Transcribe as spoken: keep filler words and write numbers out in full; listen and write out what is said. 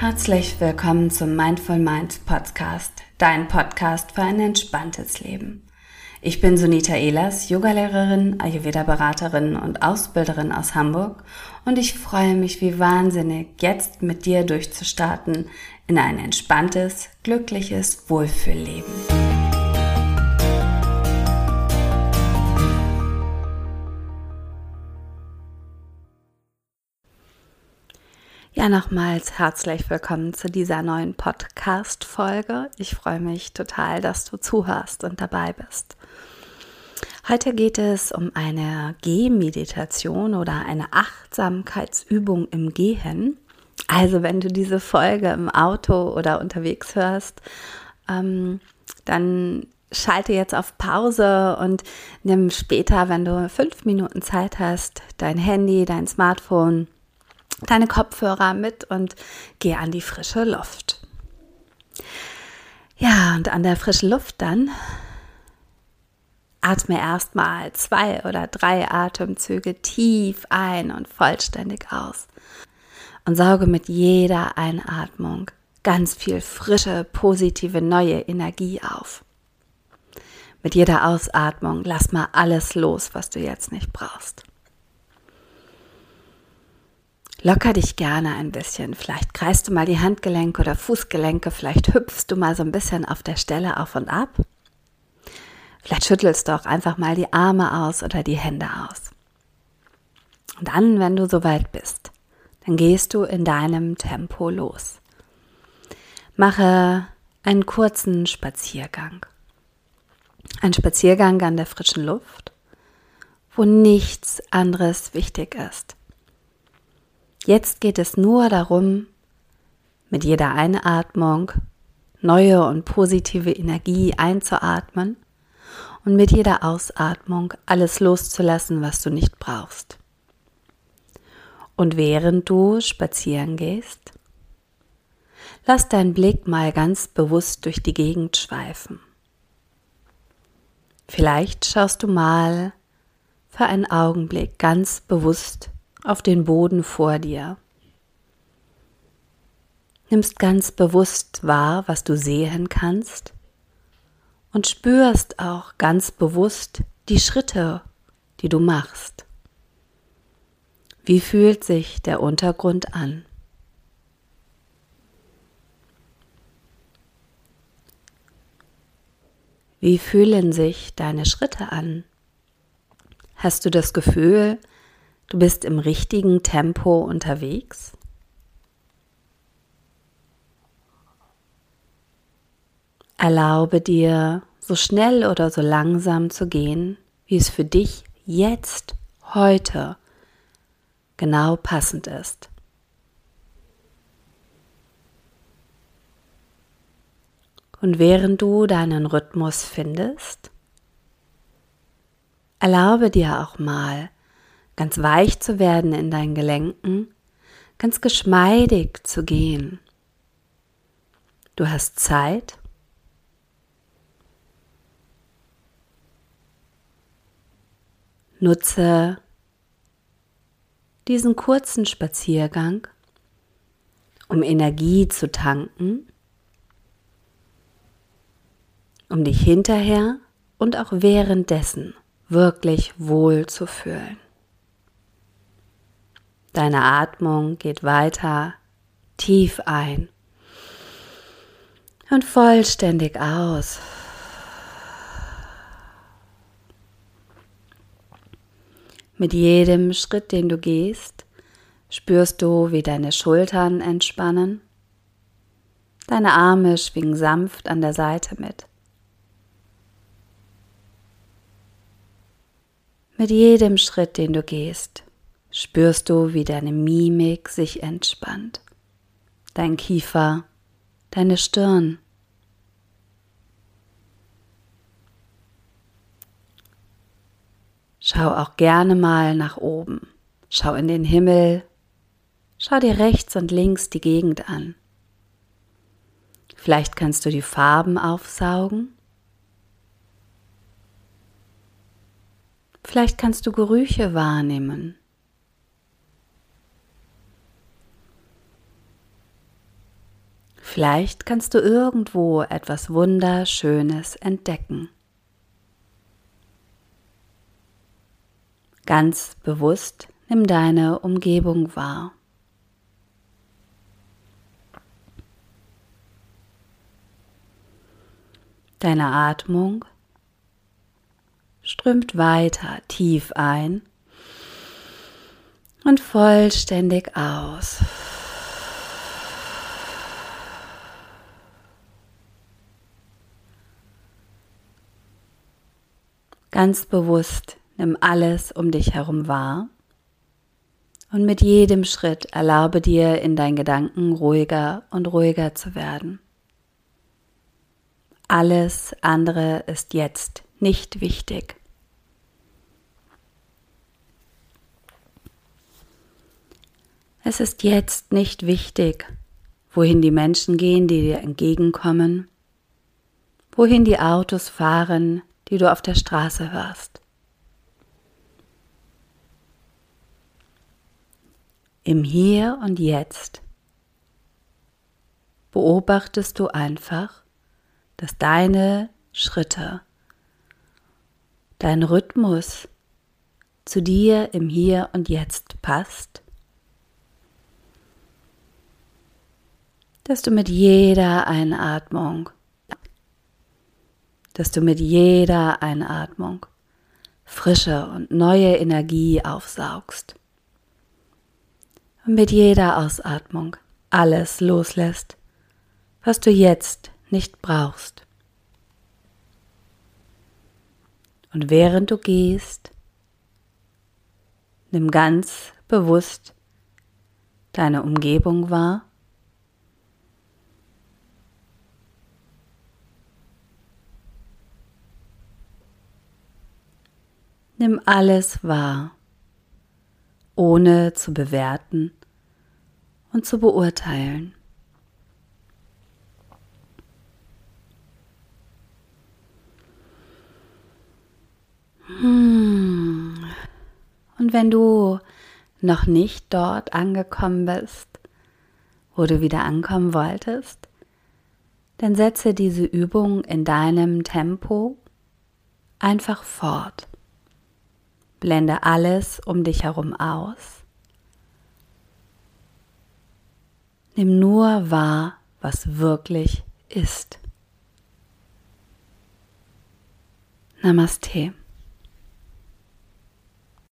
Herzlich willkommen zum Mindful Minds Podcast, dein Podcast für ein entspanntes Leben. Ich bin Sunita Ehlers, Yogalehrerin, Ayurveda-Beraterin und Ausbilderin aus Hamburg und ich freue mich wie wahnsinnig, jetzt mit dir durchzustarten in ein entspanntes, glückliches Wohlfühlleben. Ja, nochmals herzlich willkommen zu dieser neuen Podcast-Folge. Ich freue mich total, dass du zuhörst und dabei bist. Heute geht es um eine Gehmeditation oder eine Achtsamkeitsübung im Gehen. Also wenn du diese Folge im Auto oder unterwegs hörst, ähm, dann schalte jetzt auf Pause und nimm später, wenn du fünf Minuten Zeit hast, dein Handy, dein Smartphone, deine Kopfhörer mit und geh an die frische Luft. Ja, und an der frischen Luft dann atme erstmal zwei oder drei Atemzüge tief ein und vollständig aus und sauge mit jeder Einatmung ganz viel frische, positive, neue Energie auf. Mit jeder Ausatmung lass mal alles los, was du jetzt nicht brauchst. Locker dich gerne ein bisschen, vielleicht kreist du mal die Handgelenke oder Fußgelenke, vielleicht hüpfst du mal so ein bisschen auf der Stelle auf und ab. Vielleicht schüttelst du auch einfach mal die Arme aus oder die Hände aus. Und dann, wenn du soweit bist, dann gehst du in deinem Tempo los. Mache einen kurzen Spaziergang. Ein Spaziergang an der frischen Luft, wo nichts anderes wichtig ist. Jetzt geht es nur darum, mit jeder Einatmung neue und positive Energie einzuatmen und mit jeder Ausatmung alles loszulassen, was du nicht brauchst. Und während du spazieren gehst, lass deinen Blick mal ganz bewusst durch die Gegend schweifen. Vielleicht schaust du mal für einen Augenblick ganz bewusst auf den Boden vor dir. Nimmst ganz bewusst wahr, was du sehen kannst und spürst auch ganz bewusst die Schritte, die du machst. Wie fühlt sich der Untergrund an? Wie fühlen sich deine Schritte an? Hast du das Gefühl, du bist im richtigen Tempo unterwegs? Erlaube dir, so schnell oder so langsam zu gehen, wie es für dich jetzt, heute, genau passend ist. Und während du deinen Rhythmus findest, erlaube dir auch mal, ganz weich zu werden in deinen Gelenken, ganz geschmeidig zu gehen. Du hast Zeit. Nutze diesen kurzen Spaziergang, um Energie zu tanken, um dich hinterher und auch währenddessen wirklich wohl zu fühlen. Deine Atmung geht weiter tief ein und vollständig aus. Mit jedem Schritt, den du gehst, spürst du, wie deine Schultern entspannen. Deine Arme schwingen sanft an der Seite mit. Mit jedem Schritt, den du gehst, spürst du, wie deine Mimik sich entspannt, dein Kiefer, deine Stirn. Schau auch gerne mal nach oben, schau in den Himmel, schau dir rechts und links die Gegend an. Vielleicht kannst du die Farben aufsaugen. Vielleicht kannst du Gerüche wahrnehmen. Vielleicht kannst du irgendwo etwas Wunderschönes entdecken. Ganz bewusst nimm deine Umgebung wahr. Deine Atmung strömt weiter tief ein und vollständig aus. Ganz bewusst nimm alles um dich herum wahr und mit jedem Schritt erlaube dir, in deinen Gedanken ruhiger und ruhiger zu werden. Alles andere ist jetzt nicht wichtig. Es ist jetzt nicht wichtig, wohin die Menschen gehen, die dir entgegenkommen, wohin die Autos fahren, die du auf der Straße hörst. Im Hier und Jetzt beobachtest du einfach, dass deine Schritte, dein Rhythmus zu dir im Hier und Jetzt passt, dass du mit jeder Einatmung, dass du mit jeder Einatmung frische und neue Energie aufsaugst und mit jeder Ausatmung alles loslässt, was du jetzt nicht brauchst. Und während du gehst, nimm ganz bewusst deine Umgebung wahr. Nimm alles wahr, ohne zu bewerten und zu beurteilen. Und wenn du noch nicht dort angekommen bist, wo du wieder ankommen wolltest, dann setze diese Übung in deinem Tempo einfach fort. Blende alles um dich herum aus. Nimm nur wahr, was wirklich ist. Namaste.